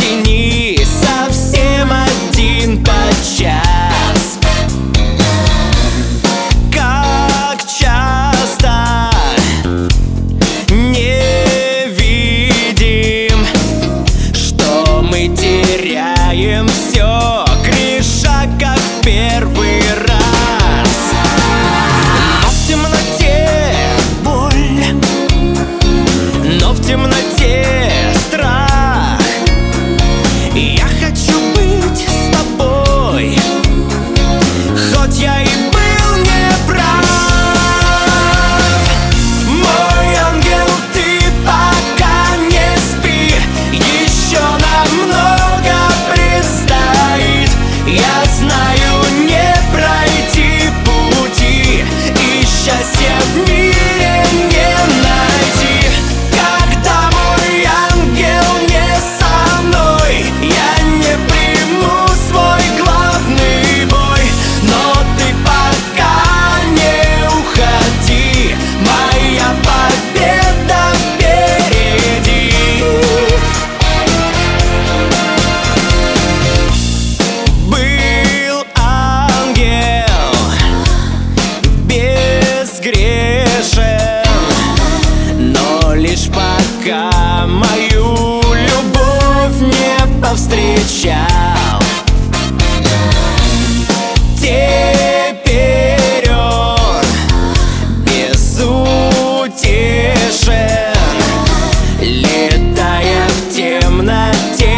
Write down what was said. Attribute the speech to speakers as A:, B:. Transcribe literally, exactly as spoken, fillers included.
A: тени совсем один подчас. Как часто не видим, что мы теряем все, греша как в первый раз. Но в темноте боль, но в темноте страх. Я хочу быть с тобой, хоть я и был неправ. Мой ангел, ты пока не спи, еще намного предстоит. Я знаю, не пройти пути, и счастье в мире не найти. Когда мой ангел не со мной, я не приму свой главный бой. Но ты пока не уходи, моя победа впереди. Был ангел безгрешен, но лишь пока мою любовь не повстречал. Теперь он безутешен, летая в темноте.